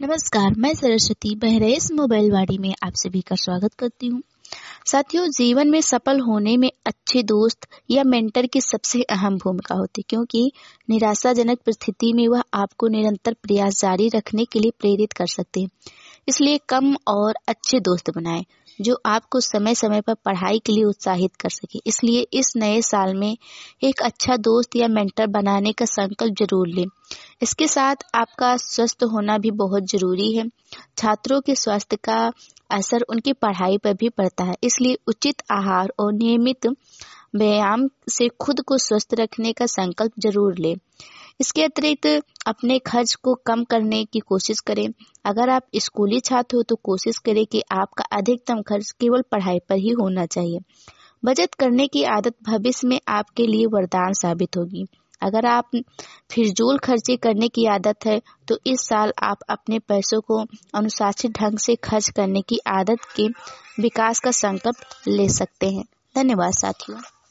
नमस्कार, मैं सरस्वती बहरेस मोबाइल वाड़ी में आप सभी का स्वागत करती हूँ। साथियों, जीवन में सफल होने में अच्छे दोस्त या मेंटर की सबसे अहम भूमिका होती है, क्योंकि निराशाजनक परिस्थिति में वह आपको निरंतर प्रयास जारी रखने के लिए प्रेरित कर सकते हैं। इसलिए कम और अच्छे दोस्त बनाएं जो आपको समय समय पर पढ़ाई के लिए उत्साहित कर सके। इसलिए इस नए साल में एक अच्छा दोस्त या मेंटर बनाने का संकल्प जरूर लें। इसके साथ आपका स्वस्थ होना भी बहुत जरूरी है। छात्रों के स्वास्थ्य का असर उनकी पढ़ाई पर भी पड़ता है, इसलिए उचित आहार और नियमित व्यायाम से खुद को स्वस्थ रखने का संकल्प जरूर लें। इसके अतिरिक्त अपने खर्च को कम करने की कोशिश करें। अगर आप स्कूली छात्र हो तो कोशिश करें कि आपका अधिकतम खर्च केवल पढ़ाई पर ही होना चाहिए। बचत करने की आदत भविष्य में आपके लिए वरदान साबित होगी। अगर आप फिजूल खर्ची करने की आदत है तो इस साल आप अपने पैसों को अनुशासित ढंग से खर्च करने की आदत के विकास का संकल्प ले सकते हैं। धन्यवाद साथियों।